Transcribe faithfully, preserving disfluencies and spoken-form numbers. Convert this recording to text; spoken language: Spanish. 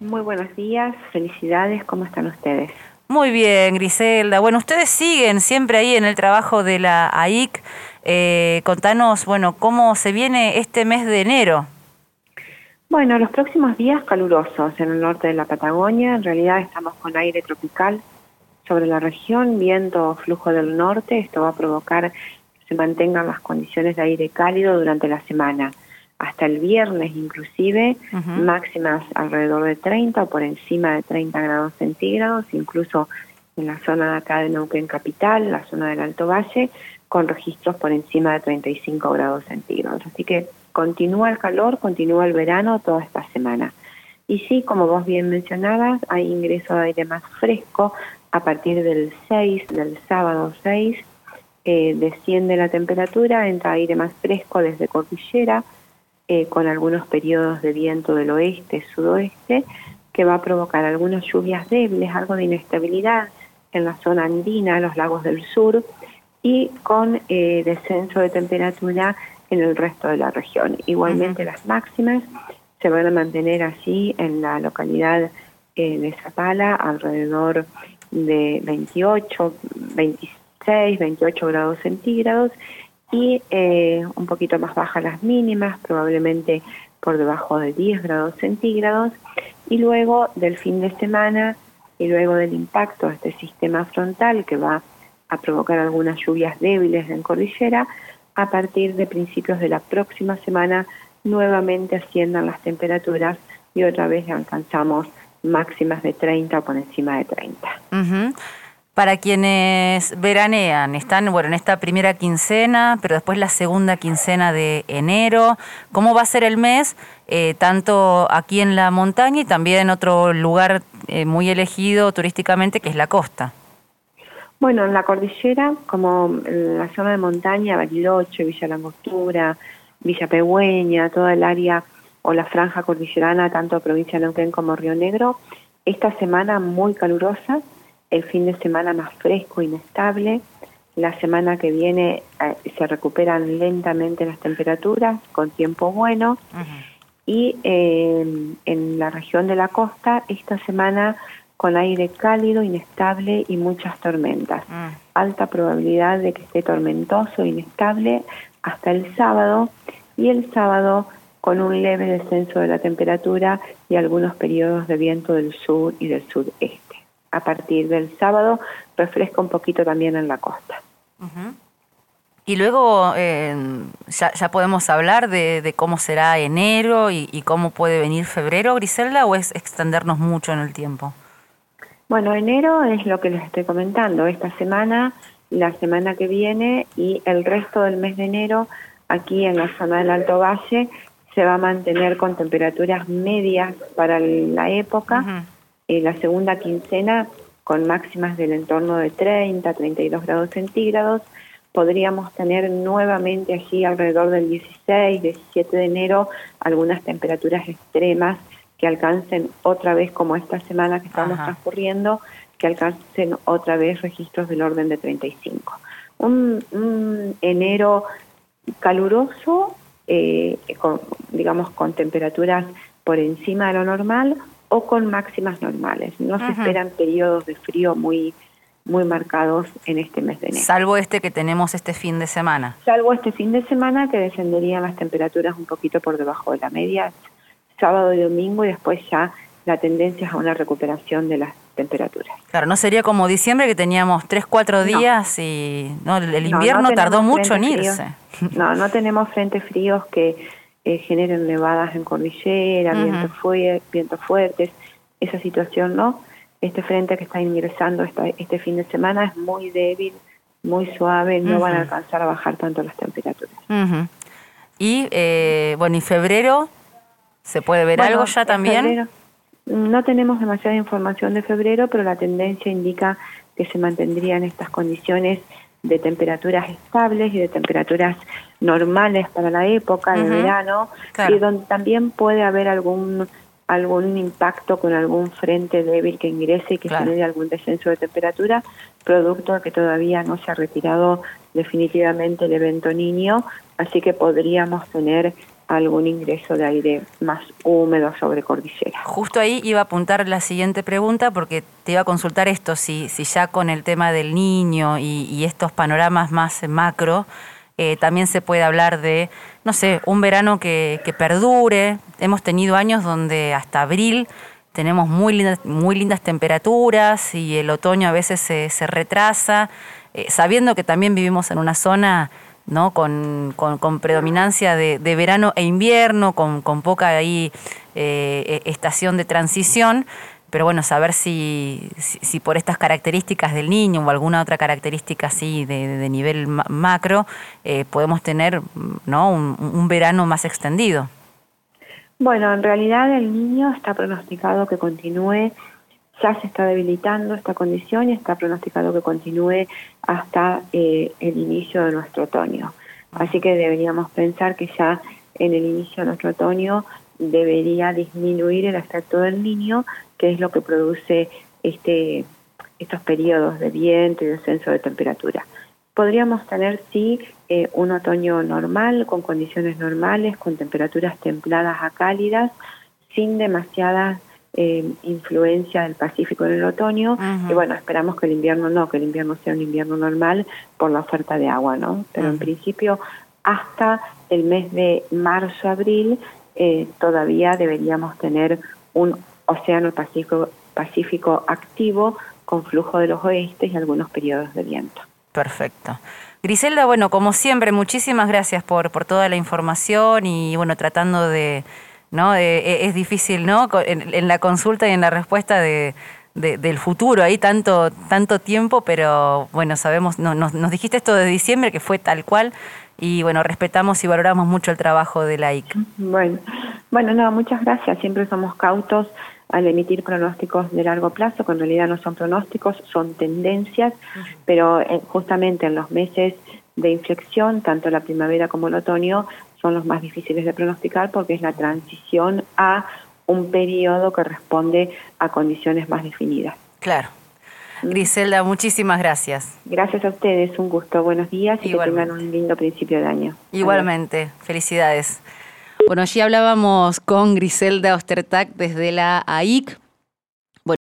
Muy buenos días, felicidades, ¿cómo están ustedes? Muy bien, Griselda. Bueno, ustedes siguen siempre ahí en el trabajo de la A I C. Eh, contanos, bueno, cómo se viene este mes de enero. Bueno, los próximos días calurosos en el norte de la Patagonia. En realidad estamos con aire tropical sobre la región, viento, flujo del norte. Esto va a provocar que se mantengan las condiciones de aire cálido durante la semana. Hasta el viernes inclusive, uh-huh. máximas alrededor de treinta o por encima de treinta grados centígrados, incluso en la zona de acá de Neuquén Capital, la zona del Alto Valle, con registros por encima de treinta y cinco grados centígrados. Así que continúa el calor, continúa el verano toda esta semana. Y sí, como vos bien mencionabas, hay ingreso de aire más fresco a partir del seis, del sábado seis, eh, desciende la temperatura, entra aire más fresco desde cordillera, Eh, con algunos periodos de viento del oeste, sudoeste, que va a provocar algunas lluvias débiles, algo de inestabilidad en la zona andina, los lagos del sur, y con eh, descenso de temperatura en el resto de la región. Igualmente uh-huh. las máximas se van a mantener así en la localidad eh, de Zapala, alrededor de veintiocho, veintiséis, veintiocho grados centígrados, y eh, un poquito más bajas las mínimas, probablemente por debajo de diez grados centígrados, y luego del fin de semana y luego del impacto de este sistema frontal que va a provocar algunas lluvias débiles en cordillera, a partir de principios de la próxima semana nuevamente asciendan las temperaturas y otra vez alcanzamos máximas de treinta o por encima de treinta. Uh-huh. Para quienes veranean, están bueno en esta primera quincena, pero después la segunda quincena de enero. ¿Cómo va a ser el mes, eh, tanto aquí en la montaña y también en otro lugar eh, muy elegido turísticamente, que es la costa? Bueno, en la cordillera, como en la zona de montaña, Bariloche, Villa Langostura, Villa Pehuen, toda el área o la franja cordillerana, tanto provincia de Neuquén como Río Negro, esta semana muy calurosa. El fin de semana más fresco, inestable. La semana que viene eh, se recuperan lentamente las temperaturas con tiempo bueno. Uh-huh. Y eh, en la región de la costa, esta semana con aire cálido, inestable y muchas tormentas. Uh-huh. Alta probabilidad de que esté tormentoso, inestable hasta el sábado. Y el sábado con un leve descenso de la temperatura y algunos periodos de viento del sur y del sudeste. A partir del sábado refresca un poquito también en la costa. Uh-huh. Y luego eh, ya, ya podemos hablar de, de cómo será enero y, y cómo puede venir febrero, Griselda, ¿o es extendernos mucho en el tiempo? Bueno, enero es lo que les estoy comentando. Esta semana, la semana que viene y el resto del mes de enero, aquí en la zona del Alto Valle, se va a mantener con temperaturas medias para la época. Uh-huh. Eh, la segunda quincena con máximas del entorno de treinta, treinta y dos grados centígrados, podríamos tener nuevamente allí alrededor del dieciséis, diecisiete de enero algunas temperaturas extremas que alcancen otra vez, como esta semana que estamos Ajá. transcurriendo, que alcancen otra vez registros del orden de treinta y cinco. Un, un enero caluroso, eh, con, digamos con temperaturas por encima de lo normal, o con máximas normales. No uh-huh. se esperan periodos de frío muy, muy marcados en este mes de enero. Salvo este que tenemos este fin de semana. Salvo este fin de semana que descenderían las temperaturas un poquito por debajo de la media, sábado y domingo, y después ya la tendencia es a una recuperación de las temperaturas. Claro, no sería como diciembre que teníamos tres, cuatro días no. y no, el invierno no, no tardó mucho en irse. No, no tenemos frentes fríos que Eh, generen nevadas en cordillera, uh-huh. viento fue, vientos fuertes, esa situación no. Este frente que está ingresando esta, este fin de semana es muy débil, muy suave, no uh-huh. van a alcanzar a bajar tanto las temperaturas. Uh-huh. Y eh, bueno, ¿y febrero se puede ver bueno, algo ya también? Febrero, no tenemos demasiada información de febrero, pero la tendencia indica que se mantendrían estas condiciones de temperaturas estables y de temperaturas normales para la época de uh-huh. verano, claro. y donde también puede haber algún algún impacto con algún frente débil que ingrese y que claro. genere algún descenso de temperatura, producto de que todavía no se ha retirado definitivamente el evento Niño, así que podríamos tener algún ingreso de aire más húmedo sobre cordillera. Justo ahí iba a apuntar la siguiente pregunta porque te iba a consultar esto, si, si ya con el tema del Niño y, y estos panoramas más macro, eh, también se puede hablar de, no sé, un verano que, que perdure. Hemos tenido años donde hasta abril tenemos muy lindas, muy lindas temperaturas y el otoño a veces se, se retrasa, eh, sabiendo que también vivimos en una zona, ¿no? Con, con, con predominancia de, de verano e invierno, con, con poca ahí eh, estación de transición, pero bueno, saber si, si, si por estas características del Niño o alguna otra característica así de, de nivel ma macro, eh, podemos tener, ¿no? un, un verano más extendido. Bueno, en realidad el Niño está pronosticado que continúe, ya se está debilitando esta condición y está pronosticado que continúe hasta eh, el inicio de nuestro otoño. Así que deberíamos pensar que ya en el inicio de nuestro otoño debería disminuir el efecto del Niño, que es lo que produce este, estos periodos de viento y descenso de temperatura. Podríamos tener, sí, eh, un otoño normal, con condiciones normales, con temperaturas templadas a cálidas, sin demasiada eh, influencia del Pacífico en el otoño. Uh-huh. Y bueno, esperamos que el invierno no, que el invierno sea un invierno normal por la oferta de agua, ¿no? Pero uh-huh. en principio, hasta el mes de marzo-abril, eh, todavía deberíamos tener un océano Pacífico, Pacífico activo con flujo de los oestes y algunos periodos de viento. Perfecto. Griselda, bueno, como siempre, muchísimas gracias por, por toda la información y, bueno, tratando de, ¿no? De, es difícil, ¿no? En, en la consulta y en la respuesta de, de, del futuro, ahí tanto, tanto tiempo, pero, bueno, sabemos, no, nos, nos dijiste esto de diciembre, que fue tal cual, y, bueno, respetamos y valoramos mucho el trabajo de la I C. Bueno, bueno, no, muchas gracias. Siempre somos cautos al emitir pronósticos de largo plazo, que en realidad no son pronósticos, son tendencias, uh-huh. pero eh, justamente en los meses de inflexión, tanto la primavera como el otoño, son los más difíciles de pronosticar porque es la transición a un periodo que responde a condiciones más definidas. Claro. Griselda, muchísimas gracias. Gracias a ustedes, un gusto, buenos días y Igualmente. Que tengan un lindo principio de año. Igualmente, Adiós. Felicidades. Bueno, allí hablábamos con Griselda Ostertag desde la A I C.